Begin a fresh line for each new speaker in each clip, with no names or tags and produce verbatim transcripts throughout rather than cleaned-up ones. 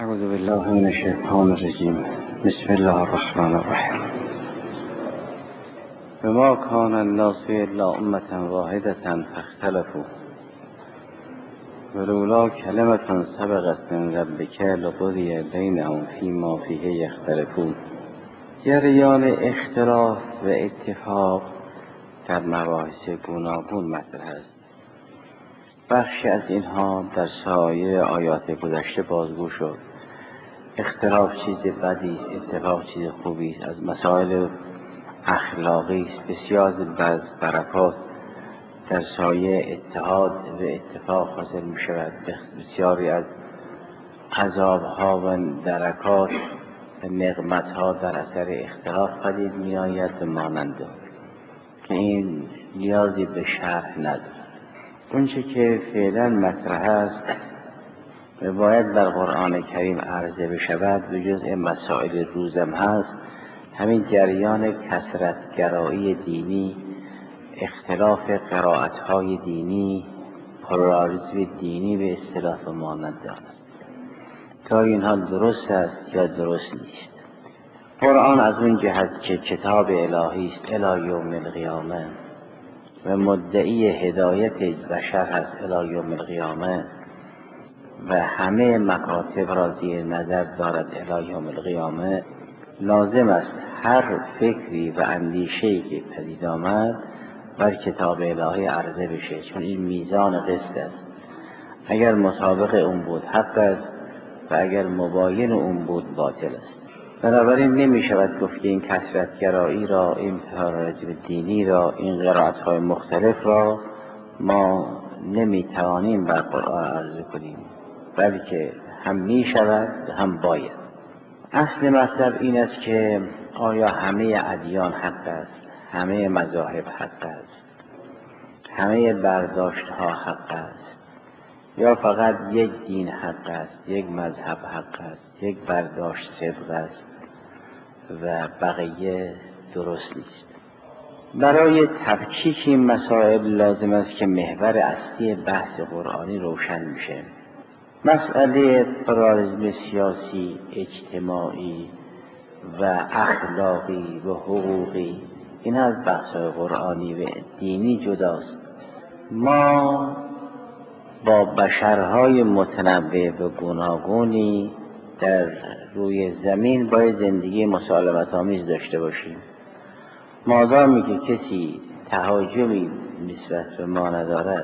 اعوذ بالله من الشیطان الرجیم. بسم الله الرحمن الرحیم. وما كان الناس الا امة واحدة فاختلفوا ولولا كلمة سبقت من ربك لقضي بینهم فیما فیه یختلفون. جریان اختلاف و اتفاق در مباحث گوناگون مطرح است. بخشی از اینها در سایه آیات گذشته بازگو شد. اختلاف چیز بدی است، اتفاق چیز خوبی است. از مسائل اخلاقی است. بسیار از برکات در سایه اتحاد و اتفاق حاصل می شود. بسیاری از عذابها و درکات و نقمتها در اثر اختلاف پدید می آید و ماننده که این نیازی به شرح ندارد. اونچه که فعلا مطرح است و باید در قرآن کریم عرضه بشود و جزء مسائل روزم هست، همین جریان کثرت‌گرایی دینی، اختلاف قرائت‌های دینی، پلوراریسم دینی به اصطلاح مانند است. تا اینها درست است یا درست نیست. قرآن از اون جهت که کتاب الهی است الی یوم القیامه و مدعی هدایت بشر هست الی یوم القیامه و همه مکاتب را زیر نظر دارد الی یوم القیامه، لازم است هر فکری و اندیشه‌ای که پدید آمد بر کتاب الهی عرضه بشه، چون این میزان قسط است. اگر مطابق اون بود حق است و اگر مباین اون بود باطل است. بنابراین نمی شود گفت که این کثرت‌گرایی را، این پلوراریسم دینی را، این قرائت‌های مختلف را ما نمی توانیم بر قرآن عرضه کنیم، بلکه هم می شود و هم باید. اصل مطلب این است که آیا همه ادیان حق است، همه مذاهب حق است، همه برداشت ها حق است، یا فقط یک دین حق است، یک مذهب حق است، یک برداشت صدق است و بقیه درست نیست. برای تفکیک این مسائل لازم است که محور اصلی بحث قرآنی روشن میشه. مسئله پلوراریسم سیاسی، اجتماعی و اخلاقی و حقوقی، این از بحث قرآنی و دینی جداست. ما با بشرهای متنوع و گوناگونی در روی زمین باید زندگی مسالمت آمیز داشته باشیم. مادامی که کسی تهاجمی نسبت به ما ندارد،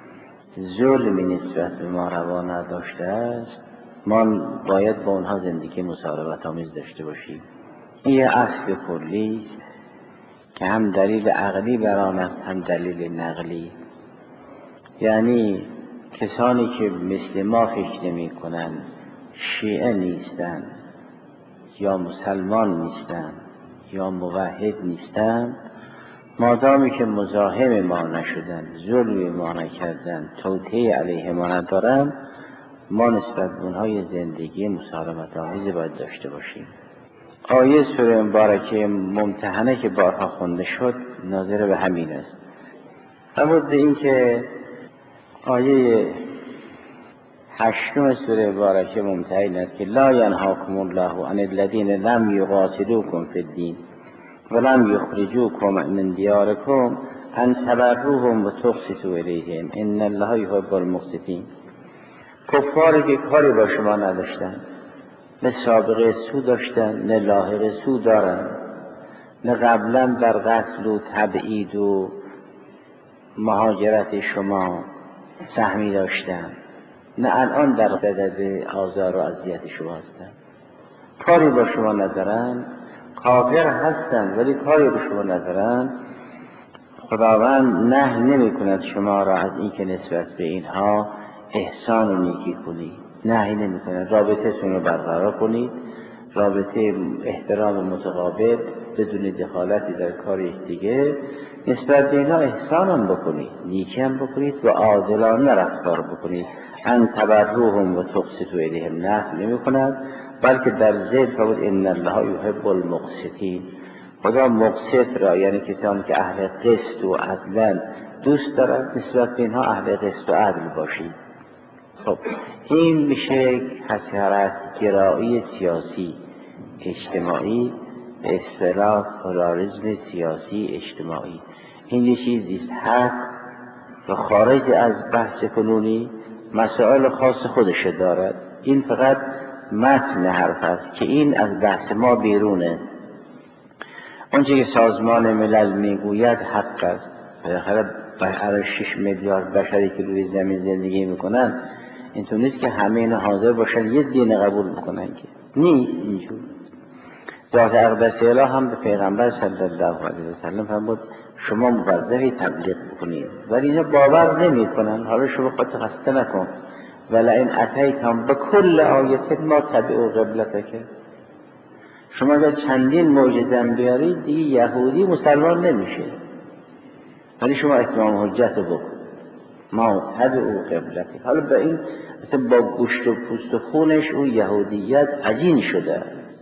ظلمی نسبت به ما روا نداشته است، ما باید با اونها زندگی مسالمت آمیز داشته باشیم. این یه اصل کلی است که هم دلیل عقلی بر آن است هم دلیل نقلی. یعنی کسانی که مثل ما فکر نمی کنند، شیعه نیستند یا مسلمان نیستند یا موحد نیستند، مادامی که مزاحم ما نشدند، ظلم ما نکردند، توطئه علیه ما ندارند، ما نسبت به اونها زندگی مسالمت آمیز باید داشته باشیم. آیه سوره مبارکه ممتحنه که بارها خونده شد ناظر به همین است. لابد این که آیه هشتم سوره مبارکه ممتحن است که لا ینهاکم الله عن الذین لم یقاتلوکم فی الدین ولم یخرجوکم من دیارکم ان تبروهم و تقسطوا الیهم ان الله یحب المقسطین. کفاری که کاری با شما نداشتن، نه سابقه سو داشتن نه لاحقه سو دارن، نه قبلا در قتل و تبعید و مهاجرت شما سهمی داشتن، نه الان در صدد آزار و اذیت شما هستن، کاری با شما ندارن، کافر هستن ولی کاری با شما ندارن، خداوند نهی نمی کند شما را از این که نسبت به اینها احسان و نیکی کنید، نهی نمی کند. رابطه تون رو برقرار کنید، رابطه احترام متقابل بدون دخالتی در کار یکدیگه، نسبت به اینها احسان هم بکنید، نیکی هم بکنید و عادلانه رفتار بکنید. ان تبروهم و تقسطوا الیهم نهی نمی کند، بلکه در ضد فرمود ان الله یحب المقسطین. خدا مقسط را، یعنی کسانی که اهل قسط و عدل دوست دارد، نسبت به اینها اهل قسط و عدل باشید. خب این میشه کثرت گرایی سیاسی اجتماعی، به اصطلاح پلاریسم سیاسی اجتماعی. این یه چیزی است حق و خارج از بحث کنونی مسائل خاص خودش دارد. این فقط متن حرف است که این از بحث ما بیرونه. اونچه که سازمان ملل میگوید حق است. بالاخره برای شش میلیارد بشری که روی زمین زندگی میکنن اینطور نیست که همه اینا حاضر باشن یه دین قبول بکنن، که نیست اینجور. ذات اقدس اله هم به پیغمبر صلی الله علیه و سلم فرمود شما موظفی تبلیغ بکنید، ولی اینا باور نمیکنن. حالا شما خودت خسته نکن، ولئن اتیتم بکل آیه ما تبعوا قبلتک. شما اگر چندین معجزه بیارید دیگه یهودی مسلمان نمیشه، ولی شما اتمام حجت بکن ما تبعوا قبلتک. حالا به این مثلا با گوشت و پوست و خونش اون یهودیت عجین شده،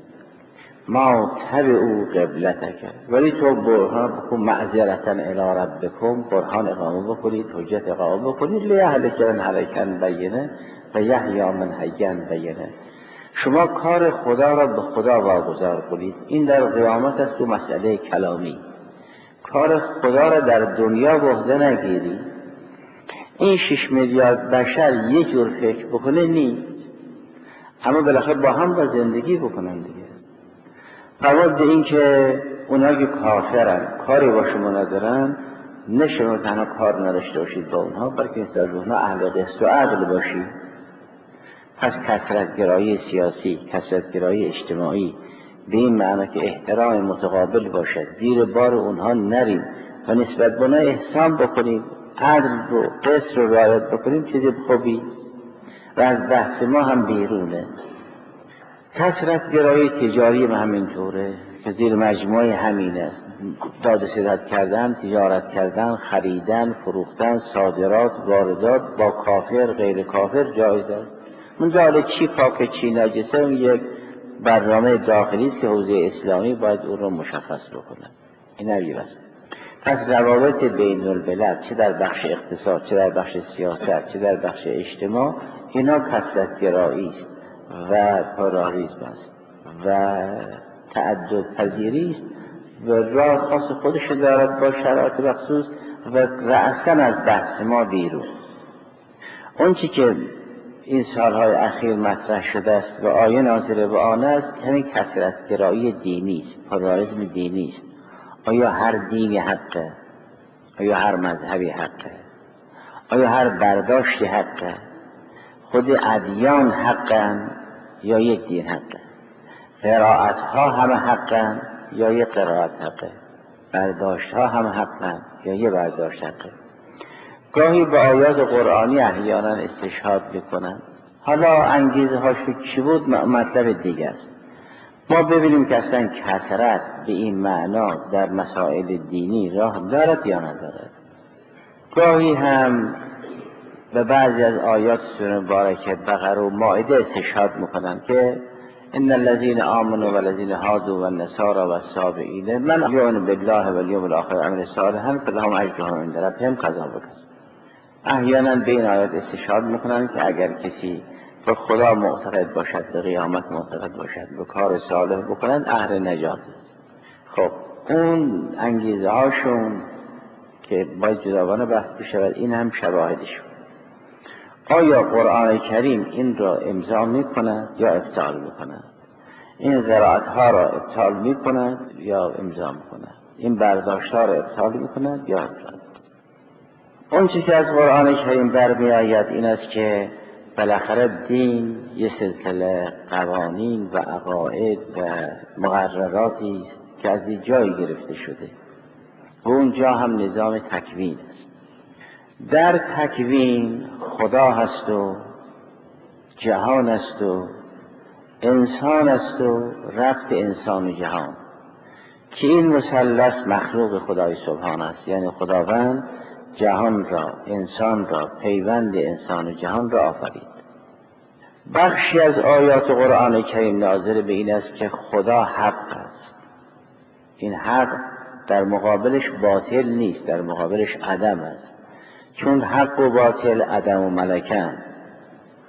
ما تبعوا قبلتک، ولی تو برهان بکن معذرتا الی ربکم، برهان اقامه بکنید، حجت اقامه بکنید، لیهلک من هلک عن بینه و یحیی من حی عن بینه. شما کار خدا را به خدا واگذار کنید. این در قیامت است تو مسئله کلامی. کار خدا را در دنیا به عهده نگیری. این شش میلیارد بشر یه جور فکر بکنه نیست، اما بالاخره با هم با زندگی بکنن دیگه. فرمود به این که اونا که کافرن کاری با شما ندارن، نه شما تنها کار نداشته باشید با اونها، بلکه نسبت به اونها اهل قسط و عدل باشید. پس کثرت‌گرایی سیاسی، کثرت‌گرایی اجتماعی به این معنی که احترام متقابل باشد، زیر بار اونها نریم و نسبت به اونها احسان بکنیم، عدل رو قسط رو رعایت بکنیم، چیز خوبی و از بحث ما هم بیرونه. کثرت‌گرایی تجاری هم همینطوره که زیر مجموعه همین است. داد و ستد کردن، تجارت کردن، خریدن، فروختن، صادرات، واردات با کافر غیر کافر جایز است. من جاله چی پاک چی نجسه اون یک برنامه داخلی است که حوزه اسلامی باید اون رو مشخص بکنه. این روی است. پس روابط بین الملل چه در بخش اقتصاد، چه در بخش سیاست، چه در بخش اجتماع، اینا کثرت‌گرایی است و پلاریسم است و تعدد پذیری است و راه خاص خودش دارد با شرایط مخصوص و رأساً از بحث ما بیرون. اون چی که این سالهای اخیر مطرح شده است و آیه ناظر به آن است، همین کثرت‌گرایی دینی است، پلاریسم دینی است. آیا هر دینی حقه؟ آیا هر مذهبی حقه؟ آیا هر برداشتی حقه؟ خود ادیان حقن یا یک دین حقه؟ قرائت ها همه حقن یا یک قرائت حقه؟ برداشت ها همه حقن یا یک برداشت حقه؟ گاهی به آیات قرآنی احیانا استشهاد میکنن. حالا انگیزه هاشو چی بود مطلب دیگه است. ما ببینیم که اصلا کثرت به این معنا در مسائل دینی راه دارد یا ندارد. گاهی هم به بعضی از آیات سوره مبارکه بقره و مائده استشهاد میکنن که ان الذين آمنوا والذين هادوا والنصارى والصابئين من یؤمن بالله والیوم الاخر وعمل صالحا فلهم اجرهم عند ربهم کذا و کذا. احیانا به این آیات استشهاد میکنن که اگر کسی به خدا معتقد باشد، به قیامت معتقد باشد، به کار صالح بکنند، اهل نجات است. خب اون انگیزه هاشون که باید جداگانه بحث بشود، این هم شواهدشون. آیا قرآن کریم این را امضا میکند یا ابطال میکند؟ این قرائت ها را ابطال میکند یا امضا میکند؟ این برداشت ها را ابطال میکند یا ابطال؟ اون چیزی که از قرآن کریم برمی آید این است که بالاخره دین یه سلسله قوانین و عقاید و مقرراتی است که از این جایی گرفته شده و اونجا هم نظام تکوین است. در تکوین خدا هست و جهان است و انسان است و ربط انسان و جهان، که این مثلث مخلوق خدای سبحان است. یعنی خداوند جهان را، انسان را، پیوند انسان و جهان را آفرید. بخشی از آیات قرآن کریم ناظر به این است که خدا حق است. این حق در مقابلش باطل نیست، در مقابلش عدم است. چون حق و باطل عدم و ملکن.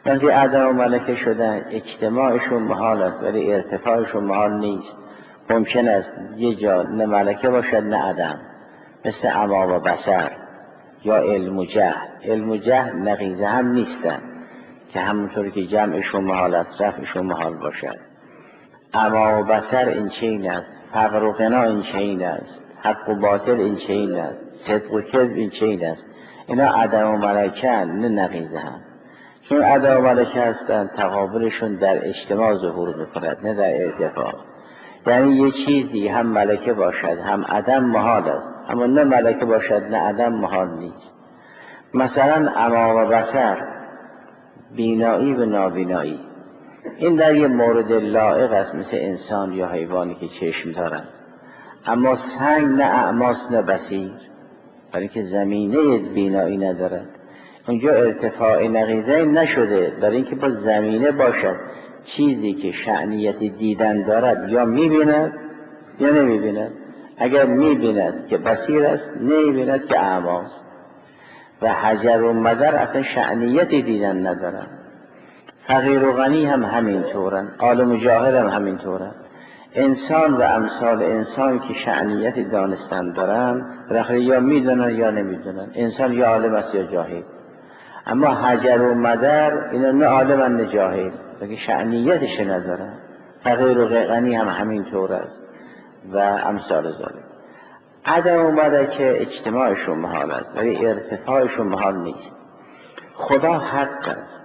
وقتی آدم و ملکه شدن اجتماعشون محال است ولی ارتفاعشون محال نیست. ممکن است یه جا نه ملکه باشد نه آدم، مثل عمی و بصر یا علم و جهل. علم و جهل نقیضه هم نیستن که همونطوری که جمعشون محال است رفعشون محال باشد. عمی و بصر این چین است، فقر و غنا این چین است، حق و باطل این چین است، صدق و کذب این چین است. اینا آدم و ملکه نه نقیضه هم. چون آدم و ملکه هستن تقابلشون در اجتماع ظهور میکند نه در ارتفاع. یعنی یه چیزی هم ملکه باشد هم آدم محال است، اما نه ملکه باشد نه آدم محال نیست. مثلا عمی و بصر، بینایی و نابینایی، این در یه مورد لایق است مثل انسان یا حیوانی که چشم دارن. اما سنگ نه اعماس نه بصیر، برای که زمینه بینایی ندارد. اونجا ارتفاع نقیضه نشده، برای اینکه با زمینه باشد. چیزی که شأنیت دیدن دارد یا میبیند یا نمیبیند. اگر میبیند که بصیر است، نمیبیند که اعماست. و حجر و مدر اصلا شأنیت دیدن ندارن. فقیر و غنی هم همین طورن، عالم و جاهل هم همین طورن. انسان و امثال انسان که شأنیت دانستن دارن بالاخره یا میدونن یا نمیدونن. انسان یا عالم است یا جاهل. اما حجر و مدر اینا نه عالم نه جاهل، بلکه شأنیتش ندارن. فقیر و غنی هم همین طور است و امثال ذالک. عدم و ملکه اجتماعشون محال است ولی ارتفاعشون محال نیست. خدا حق است،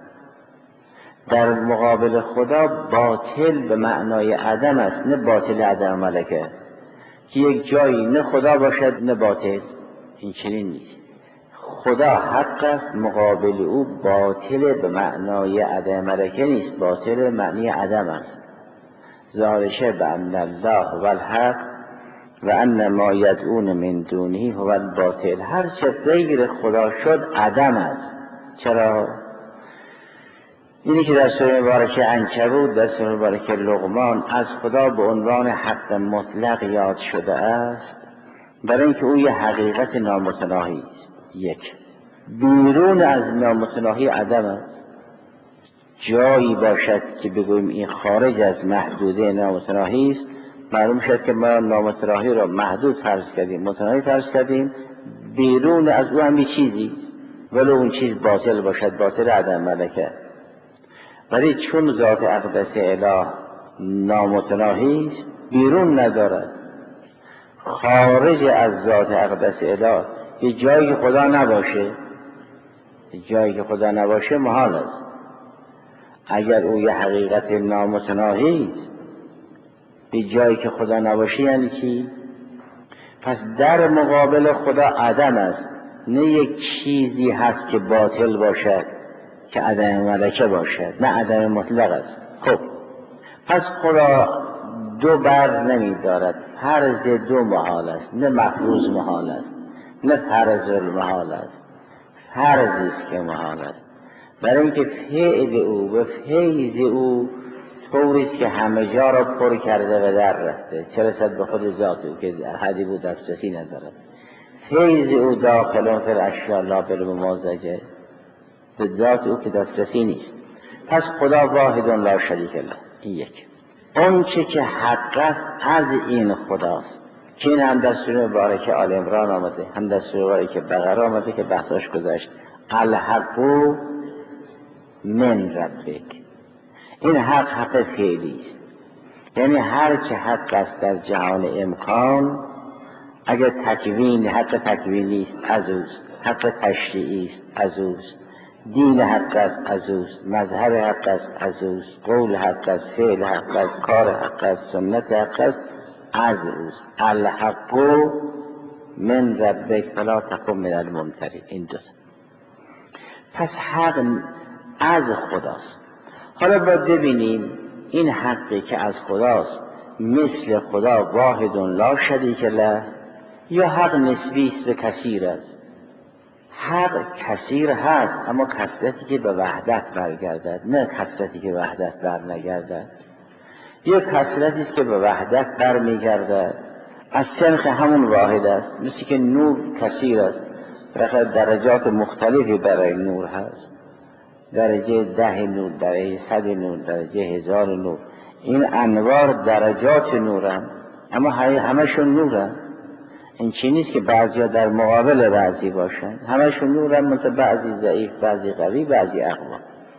در مقابل خدا باطل به معنای عدم است، نه باطل عدم ملکه که یک جایی نه خدا باشد نه باطل. این چنین نیست. خدا حق است، مقابل او باطل به معنای عدم ملکه نیست، باطل معنی عدم است. ذالک بأن الله هو الحق و ان ما یدعون من دونه هو الباطل. هر چه غیر خدا شد عدم است. چرا؟ اینی که در سوره مبارکه عنکبوت، در سوره مبارکه لقمان از خدا به عنوان حق مطلق یاد شده است، برای اینکه او یه حقیقت نامتناهی است. یک، بیرون از نامتناهی عدم است. جایی باشد که بگوییم این خارج از محدوده نامتناهی است، معلوم شد که ما نامتناهی را محدود فرض کردیم، متناهی فرض کردیم. بیرون از او هم چیزی است، ولی اون چیز باطل باشد، باطل عدم ملکه. ولی چون ذات اقدس اله نامتناهی است، بیرون ندارد. خارج از ذات اقدس اله یه جایی که خدا نباشه، یه جایی که خدا نباشه محال است. اگر او یه حقیقت نامتناهی است، یه جایی که خدا نباشه یعنی چی؟ پس در مقابل خدا عدم است، نه یک چیزی هست که باطل باشد که عدم ملکه باشد، نه عدم مطلق است. خب پس خدا دو بر نمی دارد. فرض دو محال است، نه مفروض محال است، نه فرض محال است، فرضی است که محال است. برای اینکه فعل او و فیض او طوری است که همه جا را پر کرده و در رفته، چه رسد به خود ذات او که حدی بود دسترسی ندارد. فیض او داخل فی الاشیاء لا بالممازجه، به ذات او که دسترسی نیست. پس خدا واحد لا شریک له. این یک. اون چه که حق است از این خداست، که این هم در سوره مبارکه آل عمران آمده، هم در سوره مبارکه بقره آمده که بحثش گذشت. الحق من ربک. این حق حق فعلی است، یعنی هر چه حق است در جهان امکان، اگر تکوین حق تکوینی است از اوست، حق تشریعی است از اوست، دین حق است از اوست، مذهب حق است از اوست، قول حق است، فعل حق است، کار حق است، سنت حق است از اوست. الحق من ربک فلا تکن من الممترین. این دو. پس حق از خداست. حالا باید ببینیم این حقی که از خداست مثل خدا واحد لا شریک له، یا حق نسبی است به کثیر است. حق کثیر هست، اما کثرتی که به وحدت برگردد، نه کثرتی که وحدت بر نگردد. یک کثرتی است که به وحدت بر میگردد، از سنخ همون واحد است. مثل که نور کثیر است، برای درجات مختلفی برای نور هست. درجه ده نور، درجه صد نور، درجه هزار نور. این انوار درجات نورن، اما همشون نورن. این چی نیست که بعضیا در مقابل بعضی باشن، همشون نورن، منتها بعضی ضعیف، بعضی قوی، بعضی اقوا.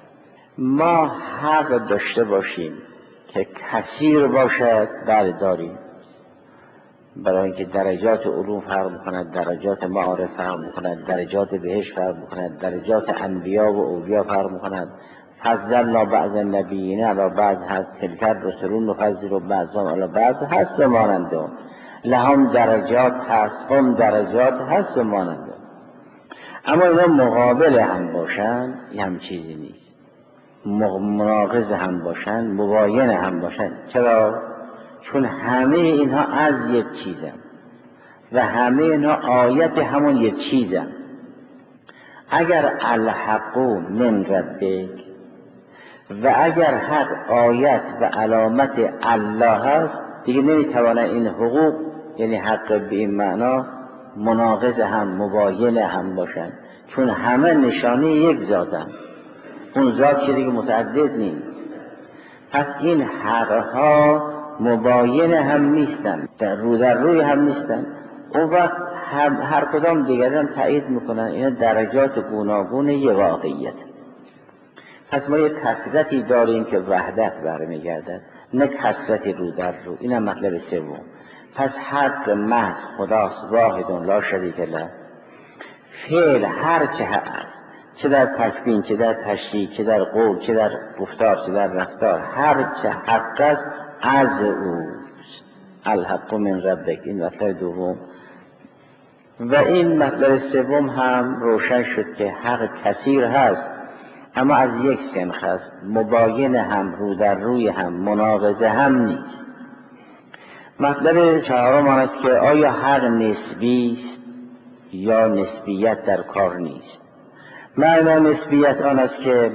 ما حق داشته باشیم که کثیر باشد، بله داریم، برای اینکه درجات علوم فرق میکند، درجات معارف فرق میکند، درجات بهشت فرق میکند، درجات انبیا و اولیا فرق میکند. فضلنا بعض النبیین علی بعض هست، تلک الرسل نفضل بعضهم علی بعض هست و ماننده هم. لهم درجات هست، هم درجات هست و ماننده. اما اینا مقابل هم باشن یه هم چیزی نیست، مناقض هم باشن، مباین هم باشن. چرا؟ چون همه اینها از یک چیزن و همه اینها آیت همون یک چیزن. اگر الحق من ربک و اگر حق آیت و علامت الله هست، دیگه نمیتوانه این حقوق، یعنی حق به این معنا، مناقض هم، مباین هم باشن، چون همه نشانه یک ذاتن. اون ذات که دیگه متعدد نیست. پس این حقها مباین هم نیستن، در رو در روی هم نیستن. اون وقت هر کدام دیگر هم تایید میکنن اینا درجات گوناگون یه واقعیت. پس ما یک کثرتی داریم که وحدت برمیگردد، نه کثرتی رو در رو. این هم مطلب سوم. پس حق محض خداست، واحد لا شریک له. فعل هر چه هست، چه در تکوین، چه در تشریع، چه در قول، چه در گفتار، چه در رفتار، هر چه حق است از اوست. الحق من ربک، این مطلب دوم. و این مطلب سوم هم روشن شد که حق کثیر هست، اما از یک سنخ است، مباین هم، رو در روی هم، مناقضه هم نیست. مطلب چهارم آن است که آیا حق نسبی است یا نسبیت در کار نیست. معنی نسبیت آن است که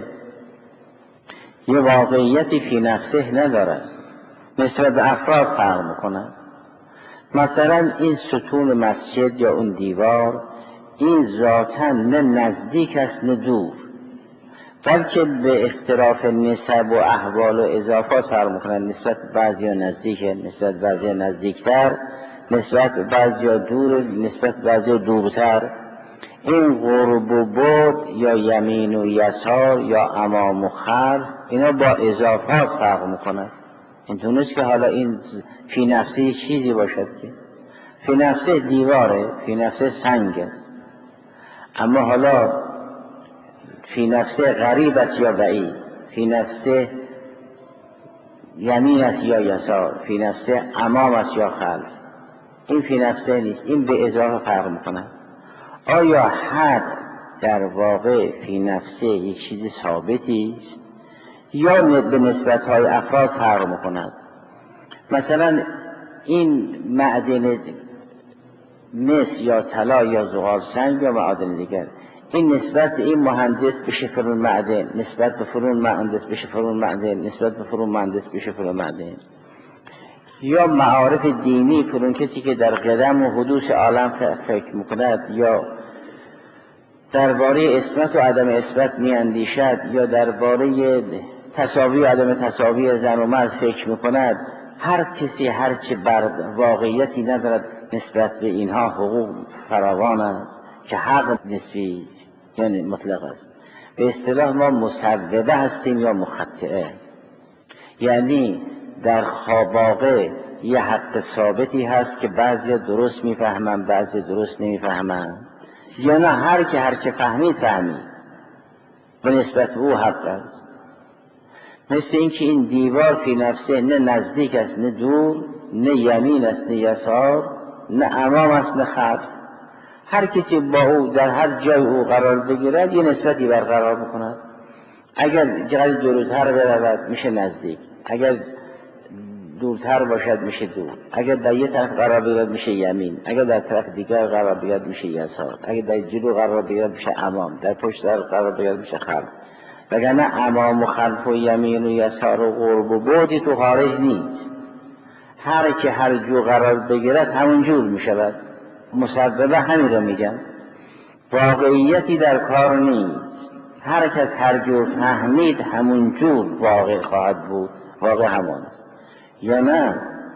یه واقعیتی فی نفسه ندارد، نسبت به افراد فرق میکنه. مثلا این ستون مسجد یا اون دیوار، این ذاتاً نه نزدیک است نه دور، بلکه به اختلاف نسب و احوال و اضافات فرق میکنن. نسبت بعضی ها نزدیکه، نسبت بعضی ها نزدیکتر، نسبت بعضی ها دور، نسبت بعضی ها دورتر. این قرب و بعد یا یمین و یسار یا امام و خلف، اینا با اضافات فرق میکنن. این نیست که حالا این فی نفسه چیزی باشد، که فی نفسه دیواره، فی نفسه سنگ است، اما حالا فی نفسه غریب است یا بعید، فی نفسه یمین است یا یسار، فی نفسه امام است یا خلف. این فی نفسه نیست، این به اضافه فرق میکنه. آیا حد در واقع فی نفسه یک چیز ثابتی است یا به نسبت‌های افراد فرق میکند؟ مثلا این معدن مس یا طلا یا زغال سنگ یا معادن دیگر، این نسبت به این مهندس بشه فلان معدن، نسبت به فلان مهندس بشه فلان معدن، نسبت به فلان مهندس بشه فلان معدن. یا معارف دینی، فلان کسی که در قدم و حدوث عالم فکر میکند، یا درباره اسمت و عدم اسمت میاندیشد، یا درباره تساوی و عدم تساوی زن و مرد فکر میکند، هر کسی هر چه بر واقعیتی ندارد نسبت به اینها حقوق فراوان است که حق نسبی است، یعنی مطلق است. به اصطلاح ما مسببه هستیم یا مخطئه، یعنی در خواواقع یه حق ثابتی هست که بعضی درست میفهمن، بعضی درست نمیفهمن، یا نه هر که هر چه فهمید فهمید و نسبت به او حق است. مثل اینکه این دیوار فی نفسه نه نزدیک است نه دور، نه یمین است نه یسار، نه امام است نه خلف. هر کسی با او در هر جای او قرار بگیرد یه نسبتی برقرار میکند. اگر جای دورتر برود میشه نزدیک، اگر دورتر باشد میشه دور، اگر در یه طرف قرار بگیرد میشه یمین، اگر در طرف دیگر قرار بگیرد میشه یسار، اگر در جلو قرار بگیرد میشه امام، در پشت سر قرار بگیرد میشه خلف. وگرنه امام و خلف و یمین و یسار و قرب و بعدی تو خارج نیست. هر که هر جو قرار بگیرد همون جور میشود. مسببه همین رو میگن، واقعیتی در کار نیست. هر کس هر جور فهمید همون جور واقع خواهد بود، واقع همان است. یا نه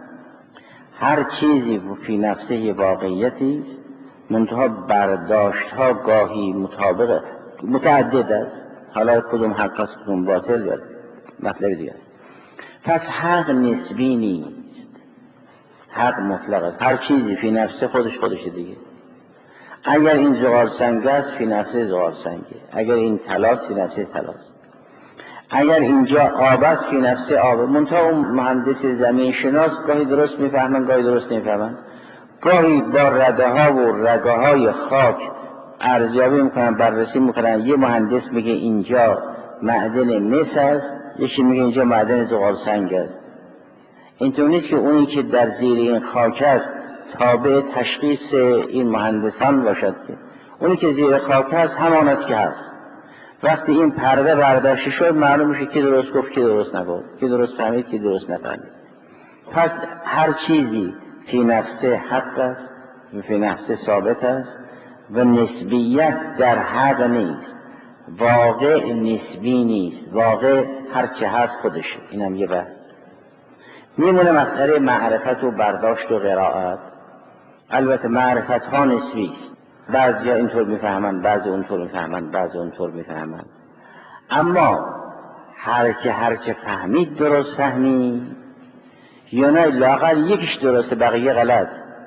هر چیزی فی نفسه واقعیتی است، منتها برداشت ها گاهی مطابق متعدد است، حالا کدوم حق است کدوم باطل یا مطلب دیگه است. پس حق نسبی نیست، حق مطلق است. هر چیزی فی نفسه خودش خودش دیگه. اگر این زغال سنگ است فی نفسه زغال سنگه، اگر این طلاست فی نفسه طلاست، اگر اینجا آب است فی نفسه آب. منتها اون مهندس زمین شناس گاهی درست میفهمن گاهی درست نمیفهمن، گاهی با رده ها و رگه های خاک ارزیابی میکنن، بررسی میکنن. یه مهندس میگه اینجا معدن مس است، یکی میگه اینجا معدن زغال سنگ است. اینطور نیست که اونی که در زیر این خاک است تابع تشخیص این مهندسان باشد، که اونی که زیر خاک است همان است که هست. وقتی این پرده برداشته شد معلوم میشه کی درست گفت کی درست نگفت، کی درست فهمید کی درست نفهمید. پس هر چیزی فی نفسه حق است و فی نفسه ثابت است و نسبیت در حق نیست، واقع نسبی نیست، واقع هرچه هست خودشه. اینم یه بحث. میمونه مسئله معرفت و برداشت و قرائت. البته معرفت ها نسبی است، بعضی ها اینطور میفهمند، بعضی اونطور میفهمند، بعضی اونطور میفهمند. اما هر که هر چه فهمید درست فهمید، یا نه لااقل یکیش درسته بقیه غلط.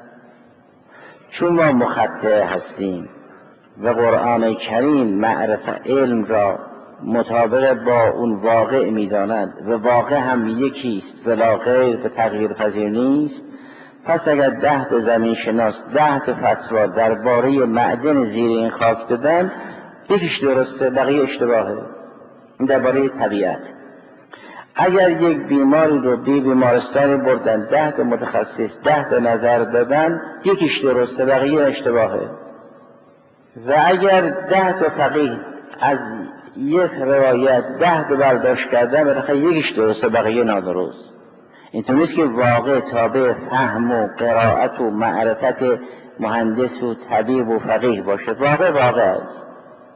چون ما مخطئ هستیم و قرآن کریم معرفت علم را مطابق با اون واقع میداند و واقع هم یکیست ولا غیر و تغییر پذیر نیست، پس اگر ده تا زمین شناس ده تا فتوا درباره معدن زیر این خاک دادن، یکیش درسته بقیه اشتباهه. این درباره طبیعت. اگر یک بیماری رو بی بیمارستانی بردن، ده تا متخصص ده تا نظر دادن، یکیش درسته بقیه اشتباهه. و اگر ده تا فقیه از یک روایت ده تا برداشت کردن، بالاخره یکیش درسته بقیه نادرست. اینطور نیست که واقع تابع فهم و قرائت و معرفت مهندس و طبیب و فقیه باشه، واقع واقع است.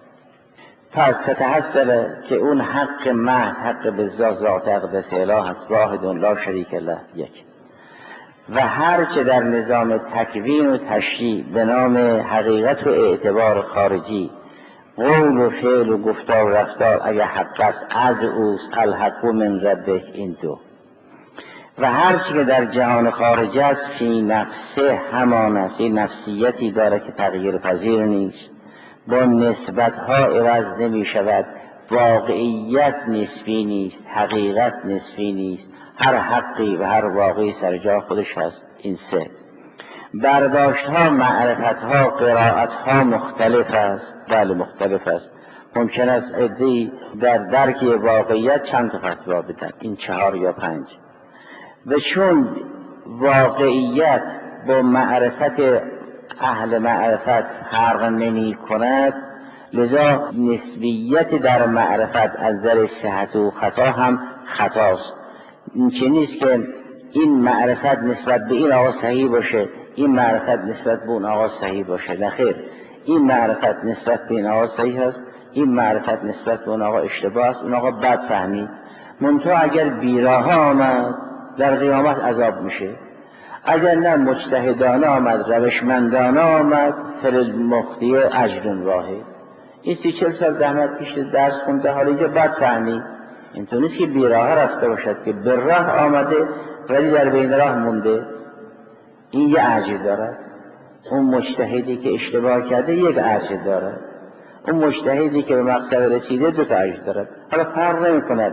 پس فتحصل که اون حق محض حق بالذات ذات اقدس اله است، واحد لا شریک له، یک. و هر چه در نظام تکوین و تشریع به نام حقیقت و اعتبار خارجی، قول و فعل و گفتار و رفتار اگر حق است از اوست، الحق من ربک، این دو. و هر چی که در جهان خارج است فی نفسه همان است، این نفسیتی داره که تغییر پذیر نیست، با نسبت ها عوض نمی شود، واقعیت نسبی نیست، حقیقت نسبی نیست، هر حقی و هر واقعی سر جا خودش هست. این سه. برداشت ها، معرفت ها، قرائت ها مختلف است. بله مختلف است. ممکن است عده‌ای در درک واقعیت چند تا فتوا بدن، این چهار یا پنج. و چون واقعیت با معرفت اهل معرفت فرق نمی کند، لذا نسبیت در معرفت از در صحت و خطا هم خطاست. این چه نیست که این معرفت نسبت به این آقا صحیح باشه، این معرفت نسبت به اون آقا صحیح باشه. نخیر، این معرفت نسبت به این آقا صحیح است، این معرفت نسبت به اون آقا اشتباه است، اون آقا بد فهمید. منتها اگر بیراه آمد در قیامت عذاب میشه، اگر نه مجتهدانه آمد، روشمندانه آمد، فل مخطی اجر واحد. این سی چل سال زحمت کشید، درس خونده، حالا اینجا بد فهمید. اینطور نیست که بیراه رفته باشد، که به راه آمده ولی در بین راه مونده، این یه اجر دارد. اون مجتهدی که اشتباه کرده یک اجر دارد، اون مجتهدی که به مقصد رسیده دو تا اجر دارد. حالا فرق نمی کند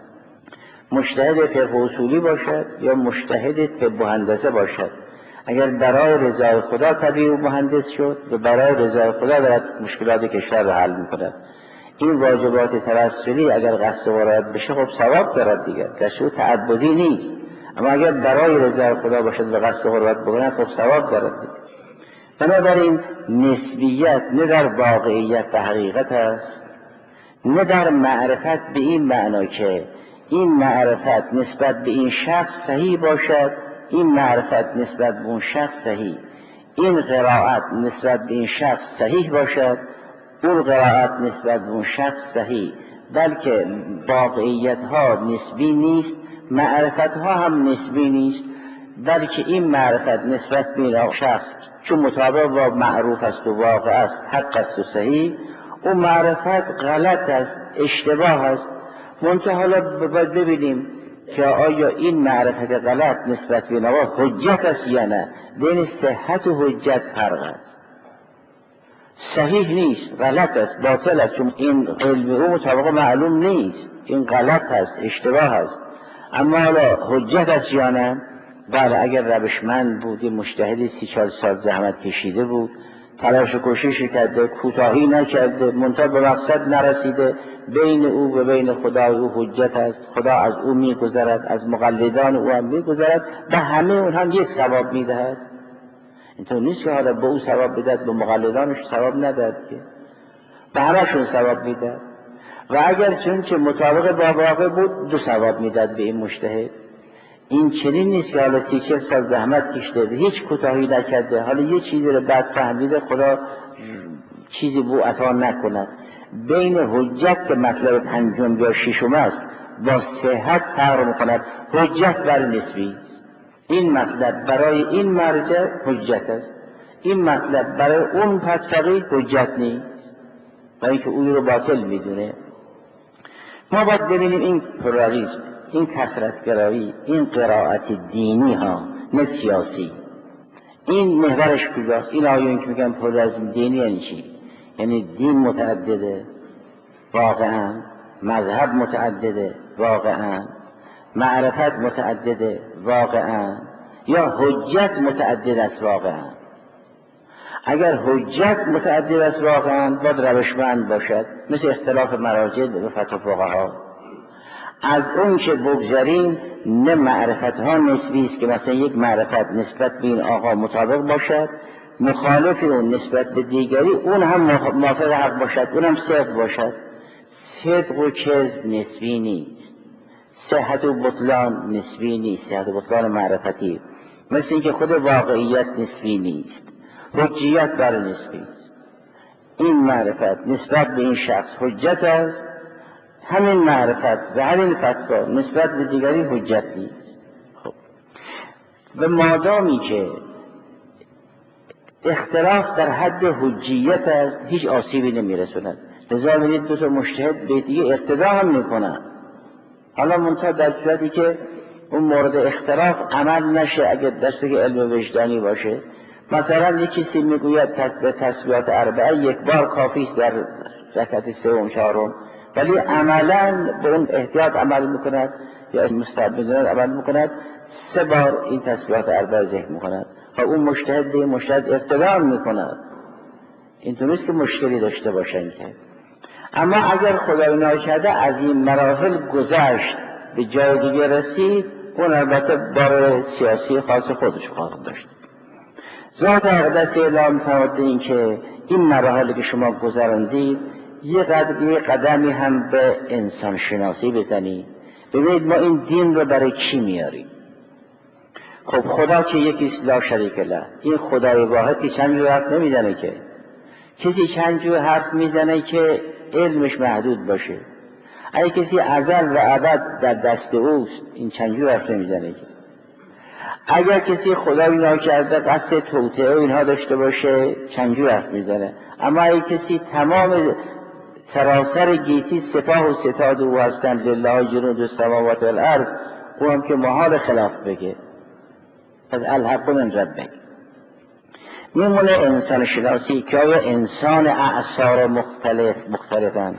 مجتهد طب اصولی باشد یا مجتهد طب و هندسه باشد. اگر برای رضای خدا طبیب و مهندس شد و برای رضای خدا دارد مشکلات کشور را حل می‌کند. این واجبات توسلی اگر قصد و اراد بشه خب ثواب دارد دیگر، کشف تعبدی نیست. اما اگر برای رضای خدا باشد و قصد و اراد بکند خب ثواب دارد دیگر. بنابراین نسبیت نه در واقعیت و حقیقت است، نه در معرفت به این معنا که این معرفت نسبت به این شخص صحیح باشد، این معرفت نسبت به اون شخص صحیح، این قرائت نسبت به این شخص صحیح باشد،
اون قرائت نسبت به اون شخص صحیح، بلکه واقعیت ها نسبی نیست، معرفت ها هم نسبی نیست، بلکه این معرفت نسبت به این شخص چون مطابق با معروف است و واقع است، حق است و صحیح، اون معرفت غلط است، اشتباه است. منتها حالا باید ببینیم که آیا این معرفت غلط نسبت به نوا حجت است یا نه. بین صحت و حجت فرق است. صحیح نیست، غلط است، باطل است، چون این علم او مطابق معلوم نیست، این غلط است، اشتباه است. اما حالا حجت است یا نه؟ بله، اگر روشمند بود، مجتهدی سی چهار سال زحمت کشیده بود، تلاش و کوشش کرده، کوتاهی نکرده، منتها به مقصد نرسیده، بین او و بین خدای او حجت است، خدا از او میگذرد، از مقلدان او هم میگذرد، به همه اونها یک ثواب میدهد. اینطور نیست که حالا به او ثواب بدهد، به مقلدانش ثواب ندهد، که به همه‌شون ثواب میدهد. و اگر چون که مطابق با واقع بود، دو ثواب میدهد به این مجتهد. این چنین نیست که حالا سی چل سال زحمت کشیده، هیچ کوتاهی نکرده، حالا یه چیزی رو بعد فهمیده، خدا چیزی بو عطا نکند. بین حجت که مطلب پنجم یا ششم است با صحت فرق میکند. حجت بر نسبی است. این مطلب برای این مرجع حجت است، این مطلب برای اون فتفقی حجت نیست، برای اینکه اون رو باطل میدونه. ما باید ببینیم این پروریسم، این کثرت‌گرایی، این قرائت دینی ها، نه سیاسی، این محورش کجاست؟ این آیون که میگن پروریسم دینی یعنی چی؟ یعنی دین متعدده واقعا، مذهب متعدده واقعا، معرفت متعدده واقعا، یا حجت متعدد است واقعا. اگر حجت متعدد است واقعا باید روشمند باشد، مثل اختلاف مراجع و فتوا فقها. از اون که بگذاریم، نه معرفت ها نسبی است که مثلا یک معرفت نسبت به این آقا مطابق باشد، مخالف اون نسبت به دیگری اون هم موافق حق باشد، اون هم صدق باشد. صدق و کذب نسبی نیست، صحت و بطلان نسبی نیست، صحت و بطلان معرفتی، مثل اینکه خود واقعیت نسبی نیست، حجیت بر نسبی است. این معرفت نسبت به این شخص حجت است، همین معرفت و همین فتوا نسبت به دیگری حجت نیست. خب و مادامی که اختلاف در حد حجیت است، هیچ آسیبی نمیرسوند. لذا می‌بینید دو تا مجتهد به دیگه اقتدا هم میکنن، حالا منتها در صورتی که اون مورد اختلاف عمل نشه، اگر دسته که علم وجدانی باشه. مثلا یک کسی میگوید به تسبیحات اربعه یک بار کافی است در رکعت سوم چهارم، ولی عملا به اون احتیاط عمل میکند یا مستحب میدوند عمل میکند، سه بار این تسبیحات اربعه ذکر میکند. و اون مجتهد به مجتهد اقتدا میکند. این نیست که مشکلی داشته باشن که. اما اگر خدای ناکرده از این مراحل گذشت به جای دیگه رسید، اون البته بار سیاسی خاص خودش خواهد داشت. ذات اقدس اعلام فرموده این که این مراحل که شما گذراندید یه قدری قدمی هم به انسان شناسی بزنید. ببینید ما این دین رو برای کی میاریم؟ خب خدا که یکیست، لا شریک له. این خدای واحد که چند جور حرف نمیزنه که. کسی چند جور حرف میزنه که علمش محدود باشه. اگه کسی ازل و ابد در دست اوست، این چند جور حرف نمیزنه که. اگر کسی خدای ناکرده قصد توطئه اینها داشته باشه، چند جور حرف میزنه. اما اگه کسی تمام سراسر گیتی سپاه و ستاد او هستند، لله جنود السماوات والارض، او هم که محال خلاف بگه. از الحق من ربک. میمونه انسان شناسی که آیا انسان اعصار مختلف مختلفن،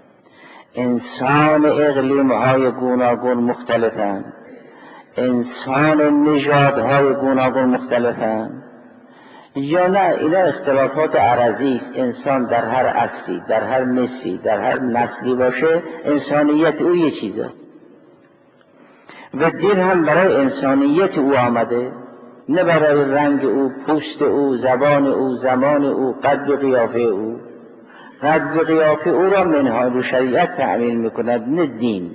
انسان اقلیم های گوناگون مختلفن، انسان نژادهای گوناگون مختلفن، یا نه اینا اختلافات عرضی است. انسان در هر عصری، در هر نسلی، در هر نسلی باشه، انسانیت او یه چیز است و دین هم برای انسانیت او آمده، نه برای رنگ او، پوست او، زبان او، زمان او، قد و قیافه او. قد و قیافه او را منهاج شریعت تعیین میکند، نه دین.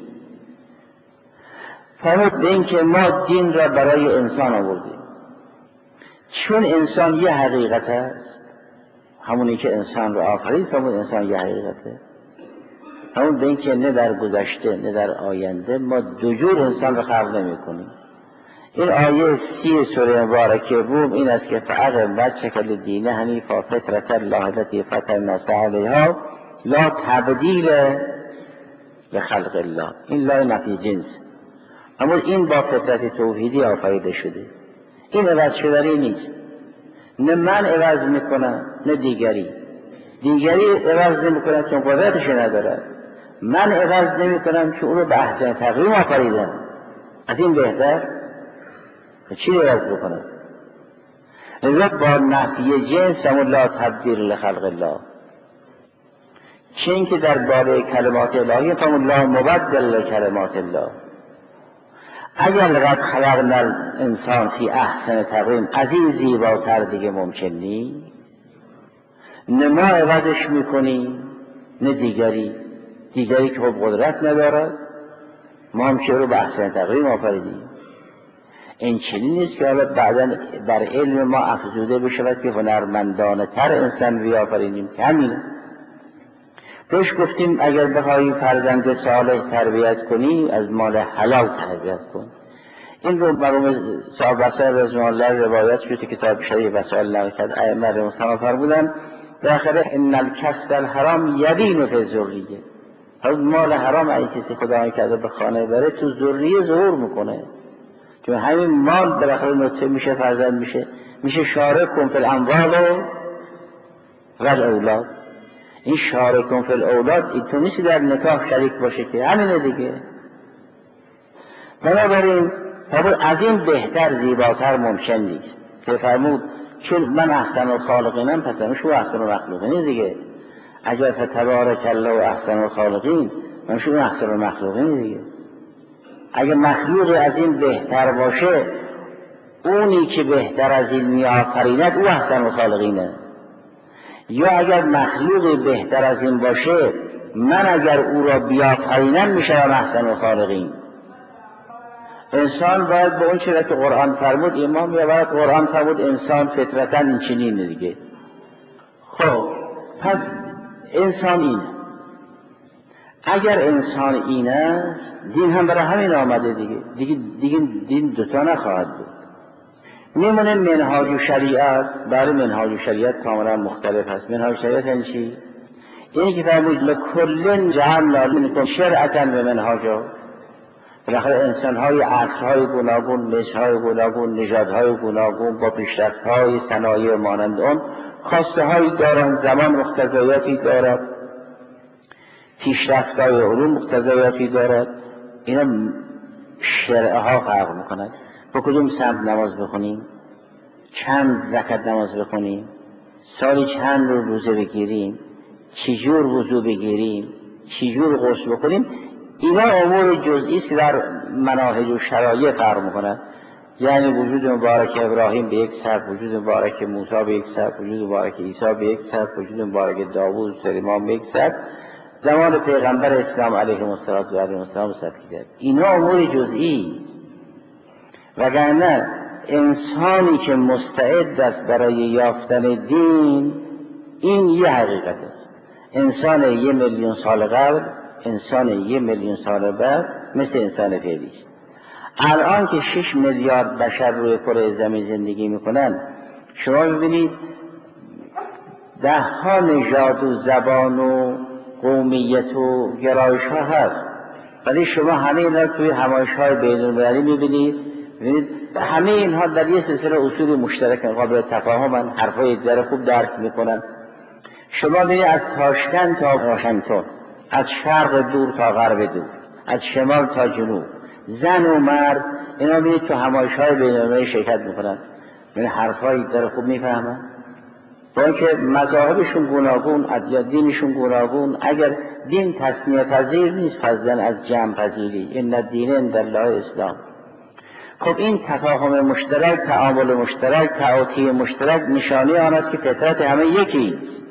فرمود به این که ما دین را برای انسان آوردیم، چون انسان یه حقیقت است، همونی که انسان رو آفرید، همون انسان یه حقیقته. همون به این که نه در گذشته نه در آینده ما دو جور انسان رو خلق نمی کنیم. این آیه سی سوره مبارکه روم این است که فأقم وجهک للدین حنیفا فطرة الله التي فطر الناس علیها لا تبدیل لخلق الله. این لا نفی جنس، اما این با فطرت توحیدی آفریده شده. این عوض شدنی نیست. نه من عوض میکنم نه دیگری. دیگری عوض نمیکنم چون قدرتش ندارد. من عوض نمیکنم چون اونو به احسن تقویم آفریدم. از این بهتر چی عوض بکنم؟ لذا با نفی جنس و لا تبدیل لخلق الله، چین که در باره کلمات الهی فمون لا مبدل لکلمات الله. اگر لقد خلقنا الانسان فی احسن تقویم، از این زیباتر دیگه ممکن نیست. نه ما عوضش میکنیم نه دیگری. دیگری که خب قدرت ندارد، ما هم که رو به احسن تقویم آفریدیم. این چنین نیست که حالا بعدا بر علم ما افزوده بشود که هنرمندانه تر انسان بیافرینیم، که همینه. پیش گفتیم اگر بخواهی فرزند صالح تربیت کنی از مال حلال تربیت کن. این رو مرحوم صاحب وسائل رضوان الله روایت شد که کتاب شریع وسائل نقل کرد. ائمه رحمهم فرمودند بالاخره ان الکسب الحرام یبین فی الذریه. مال حرام اگه کسی خدای کرده به خانه بره تو ذریه ظهور میکنه، چون همین مال بالاخره نطفه میشه، فرزند میشه، میشه شارکون فی الاموال و الاولاد. این شارکون فی الاولاد این تو نیستی در نکاح شریک باشه که همینه دیگه. بنابراین فرمود از این بهتر زیباتر ممکن نیست که فرمود چون من احسن الخالقینم پس من شو احسن المخلوقین دیگه. اگر فتبارک الله احسن الخالقین من شو احسن المخلوقین دیگه. اگر مخلوق از این بهتر باشه، اونی که بهتر از این میآفریند او احسن الخالقینه. یا اگر مخلوق بهتر از این باشه، من اگر او را بیافرینم میشم احسن الخالقین. انسان باید به اون چیزی که قرآن فرمود ایمان بیاورد. قرآن فرمود انسان فطرتاً این چنینه دیگه. خب پس انسان اینه. اگر انسان این است، دین هم برای همین آمده دیگه. دیگه دیگه دین دوتا نخواهد بود. میمونه منهاج و شریعت. برای منهاج و شریعت کاملا مختلف است. منهاج شریعت یعنی چی؟ اینی که فرمود لکل جعلنا منکم شرعة و منهاجا. بالاخره انسان‌های عصرهای گوناگون، نژادهای گوناگون، نژادهای گوناگون با پیشرفت‌های صنایع مانند آن خواسته‌هایی دارند، زمان مقتضیاتی دارد، پیشرفت‌های علوم مقتضیاتی دارد. اینا شرعها فرق می‌کند. با کدوم سمت نماز بخونیم، چند رکعت نماز بخونیم، سالی چند رو روزه بگیریم، چجور وضو بگیریم، چجور غسل بکنیم، اینا امور جزئی است که در مناهج و شرایع فرق می‌کند. یعنی وجود مبارک ابراهیم به یک سبب، وجود مبارک موسی به یک سبب، وجود مبارک عیسی به یک سبب، وجود مبارک داوود و سلیمان به یک سبب، زمان پیغمبر اسلام علیه السلام و علیه السلام سبب کرد. اینا امور جزئی است. وگرنه انسانی که مستعد است برای یافتن دین، این یه حقیقت است. انسان یه میلیون سال قبل، انسان یه میلیون سال بعد مثل انسان فعلی است. الان که شش میلیارد بشر روی کره زمین زندگی میکنن، شما ببینید ده ها نژاد و زبان و قومیت و گرایش ها هست، ولی شما همه اینا توی همایش های بین المللی میبینید. ببینید همه اینها در یه سلسله اصول مشترک قابل تفاهمن، حرفای در خوب درک میکنن. شما ببینید از تاشکند تا واشنگتن، از شرق دور تا غرب دور، از شمال تا جنوب، زن و مرد اینا ببینید تو همایش های بین المللی شرکت میکنن. ببینید حرفای در خوب میفهمن، با اینکه مذاهبشون گوناگون، ادیان دینشون گوناگون. اگر دین تصنیه پذیر نیست، فضلا از جمع پذیری. این الدین عند الله اسلام. خب این تفاهم مشترک، تعامل مشترک، تعاطی مشترک نشانی آن است که فطرت همه یکی است.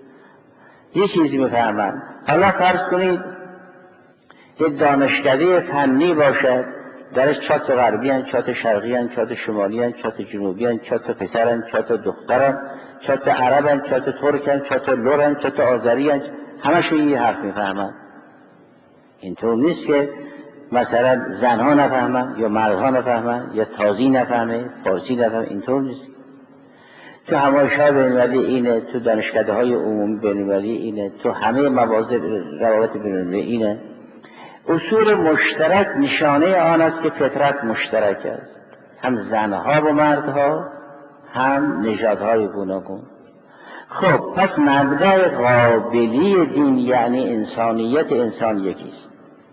یه چیزی میفهمن. حالا فرض کنید یک دانشکده فنی باشد، درش چهار تا غربی هن، چهار تا شرقی هن، چهار تا شمالی هن، چهار تا جنوبی هن، چهار تا پسر هن، چهار تا دختر هن. چه تو عربن، چه تو ترکن، چه تو لورن، چه تو آذریان، همشون یه حرف میفهمن. اینطور نیست که مثلا زنها نفهمن یا مردها نفهمن یا تازی نفهمه، فارسی نفهمه، اینطور نیست. تو همایش‌های بین‌المللی اینه، تو دانشکده‌های عمومی بین‌المللی اینه، تو همه مواضع روابط بین‌المللی اینه. اصول مشترک نشانه آن است که فطرت مشترک است، هم زنها و مردها، هم نژادهای گوناگون. خب پس مبدأ قابلی دین یعنی انسانیت انسان یکیست.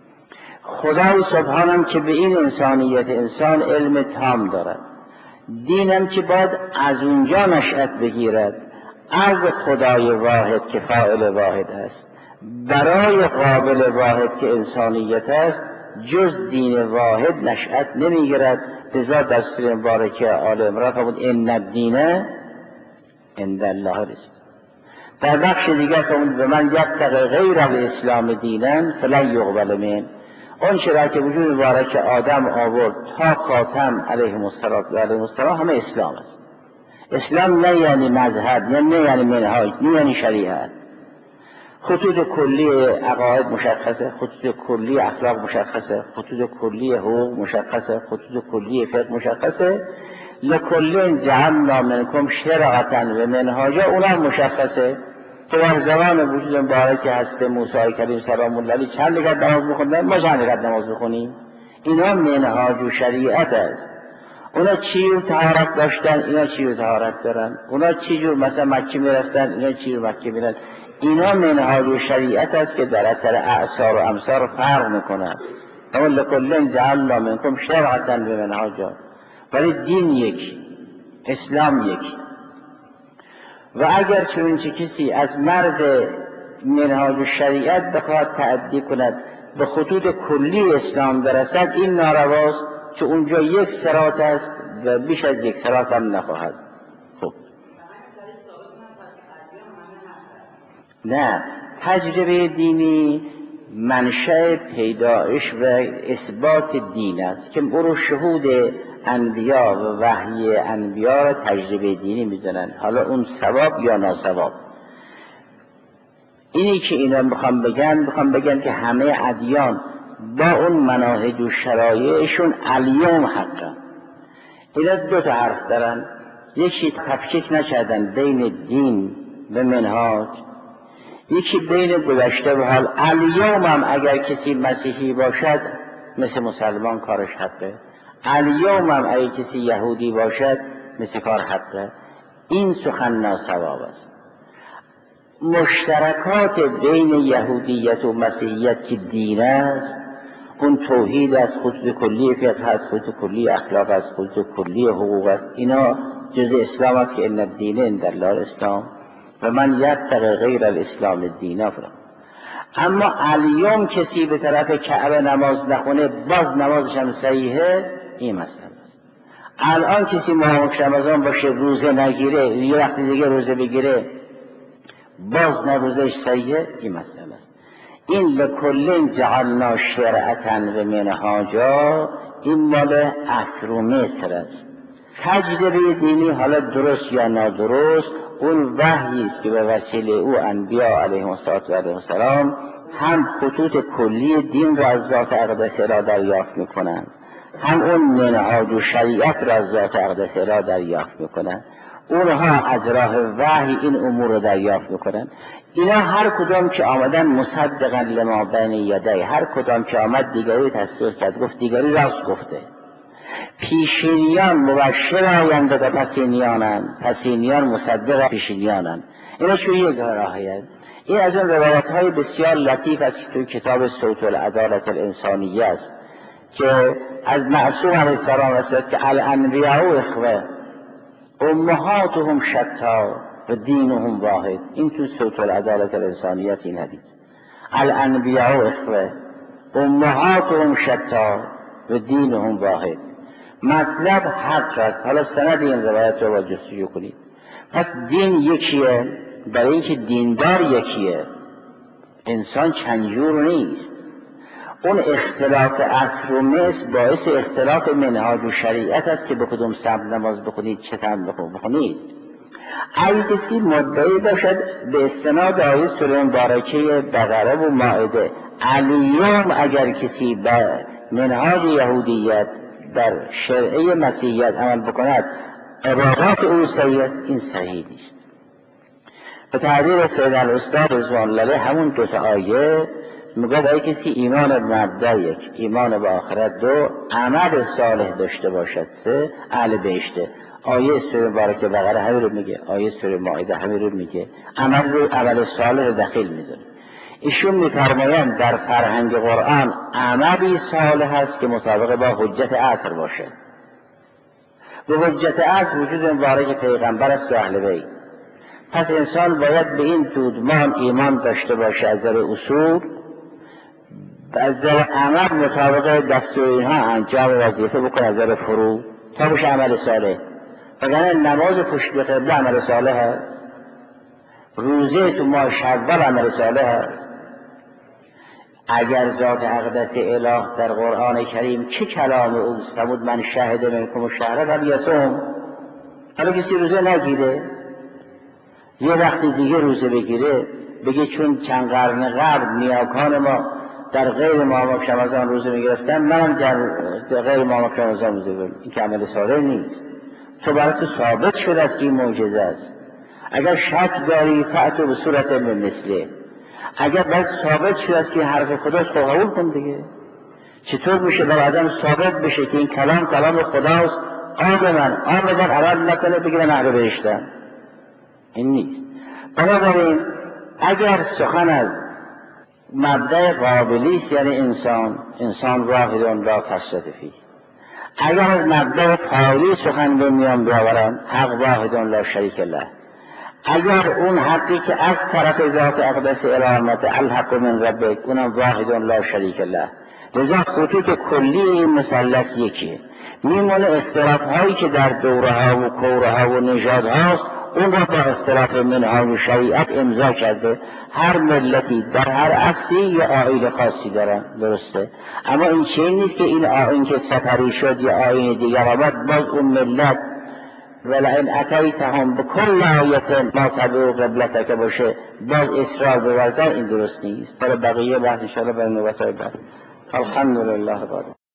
خدای سبحانم که به این انسانیت انسان علم تام دارد، دینم که باید از اونجا نشأت بگیرد، از خدای واحد که فاعل واحد است، برای قابل واحد که انسانیت است، جز دین واحد نشأت نمیگیرد. لذا دستور مبارکه آل عمران فرمود ان الدین عند الله است. در بخش دیگر فرمود و من یبتغی غیر الاسلام دینا فلن یقبل منه. اون چرا که وجود مبارک آدم آورد تا خاتم علیه السلام همه اسلام است. اسلام نه یعنی مذهب، نه یعنی منهاج، نه یعنی شریعت. خطوط کلی عقاید مشخصه، خطوط کلی اخلاق مشخصه، خطوط کلی حقوق مشخصه، خطوط کلی فقه مشخصه. لکل جعلنا منکم شرعة و منهاجا اونم مشخصه. تو در زمان وجود مبارک هست موسی کریم سلام الله علیه چند رکعت نماز می‌خوندن؟ ما چند رکعت نماز می‌خونیم؟ اینا منهاج و شریعت است. اونا چی جور طهارت داشتن، اینا چی جور طهارت دارن. اونا چی جور مثلا مکه میرفتن، اینا چی جور مکه میرن. اینا منهاج و شریعت است که در اثر اعصار و امصار فرق میکنن. اما لکل جعلنا منکم شرعة و منهاجا، ولی دین یکی، اسلام یکی. و اگر چنانچه کسی از مرز منهاج و شریعت بخواد تعدی کند به خطوط کلی اسلام برسد، این نارواست، چون اونجا یک صراط است و بیش از یک صراط هم نخواهد. خب نه، تجربه دینی منشأ پیدایش و اثبات دین است که برو شهود انبیا و وحی انبیا را تجربه دینی میدونن، حالا اون ثواب یا ناثواب. اینی که اینا میخوام بگن میخوام بگن که همه ادیان با اون مناهج و شرایعشون الیوم حقا. اینا دو تا حرف دارن، یکی تفکیک نکردن بین دین و منهاج، یکی بین گذشته و حال. الیوم هم اگر کسی مسیحی باشد مثل مسلمان کارش حقه، الیوم هم اگر کسی یهودی باشد مثل کار حقه. این سخن ناصواب است. مشترکات بین یهودیت و مسیحیت که دین است، اون توحید است، خطوط کلی فقه است، خطوط کلی اخلاق است، خطوط کلی حقوق است، اینا جز اسلام است که ان الدین عند الله الاسلام و من یبتغی غیر الاسلام دینا فرم. اما الیوم کسی به طرف کعبه نماز نخونه باز نمازش هم صحیحه، این مسئله است. الان کسی ماه رمضان باشه روزه نگیره، یه وقت دیگه روزه بگیره باز نروزش صحیحه، این مسئله است. این لکل جعلنا شرعة و منهاجا این مال عصر و مصر است. تجربه دینی حالا درست یا نادرست اون وحی است که به وسیله او انبیا علیهم السلام هم خطوط کلی دین را از ذات اقدس را دریافت میکنند، هم اون منهاج و شریعت را از ذات اقدس را دریافت میکنند. اونها از راه وحی این امور را دریافت میکنند. اینا هر کدام که آمدن مصدقا لما بین یدی، هر کدام که آمد دیگری تصدیق کرد، گفت دیگری راست گفته. پیشینیان مبشر آینده و پسینیانن، پسینیان مصدق پیشینیانن. اینا چون یک راهیه. این از اون روایت های بسیار لطیف است که توی کتاب صوت العدالت الانسانیه است که از معصوم علیه السلام است که الانبیاء اخوه امهاتهم شتا و دینهم واحد. این تو صوت العدالت الانسانیه است این حدیث. الانبیاء اخوه امهاتهم شتا و دینهم واحد. مطلب حق است. حالا سند این روایت رو با جستجو کنید. پس دین یکیه، برای اینکه دیندار یکیه، انسان چنجور نیست. اون اختلاف عصر و مصر باعث اختلاف منهاج و شریعت است که به کدوم سمت نماز بخونید، چه سمت بخونید. اگه کسی مدعی باشد به استناد آیه سوره مبارکه بقره و مائده، الیوم اگر کسی به منهاج یهودیت در شرعه مسیحیت عمل بکند عبادات او صحیح است، این صحیح نیست. به تعبیر سید الاستاد رضوان الله علیه همون دو تا آیه میگه اگه کسی ایمان به مبدا یک، ایمان به آخرت دو، عمل صالح داشته باشد سه، اهل بهشته. آیه سوره مبارکه بقره همین رو میگه، آیه سوره مائده همین رو میگه، عمل رو عمل صالح رو دخیل میدونه. ایشون میفرمایند در فرهنگ قرآن عملی صالح است که مطابق با حجت عصر باشه. به حجت عصر وجود مبارک پیغمبر است و اهل بیت. پس انسان باید به این دودمان ایمان داشته باشه از نظر اصول، از نظر عمل مطابق دستور اینها انجام وظیفه بکنه از نظر فروع تا بشه عمل صالح. وگرنه نماز پشت به قبله عمل صالح است، روزه تو ماه شوال عمل صالح است. اگر ذات اقدس اله در قرآن کریم چه کلام اوست، فرمود من شهد منکم الشهر فلیصم. حالا کسی روزه نگیره، یه وقتی دیگه روزه بگیره، بگه چون چند قرن قبل نیاکان ما در غیر ماه رمضان روزه میگرفتن، منم در غیر ماه رمضان روزه بگیرم، این که عمل صالح نیست. تو برای تو ثابت شده است که این معجزه است. اگر شک داری فأتوا به صورت من مثله، اگر باید ثابت شده است که حرف خداست خب قبول کن دیگه. چطور میشه بر آدم ثابت بشه که این کلام کلام خداست، آدمان آمدن عمل نکنه بگیرن اهل بهشتن؟ این نیست. بنابراین اگر سخن از مبدأ قابلی است، یعنی انسان انسان واحد لا کثرة فیه، اگر از مبدأ فاعلی سخن به میان بیاورن، حق واحد لا شریک له، اگر اون حقی که از طرف ذات اقدس الهامت الحق من ربک اونم واحد لا شریک له، لذا خطوط کلی این مثلث یکیه. میمونه اختلاف هایی که در دوره ها و کوره ها و نژاد هاست، اون را با اختلاف منهاج و شریعت امضا کرده. هر ملتی در هر عصری یه آیین خاصی دارن، درسته، اما این چیزی نیست که این آیین که سپری شد یا آیین دیگر آمد باز اون ملت ولئن اتیتهم بکل آیة ما تبعوا قبلتک باشه باز اصرار بورزن، این درست نیست. برای بقیه بحث ان شاء الله برای نوبت های بعد. الحمدلله.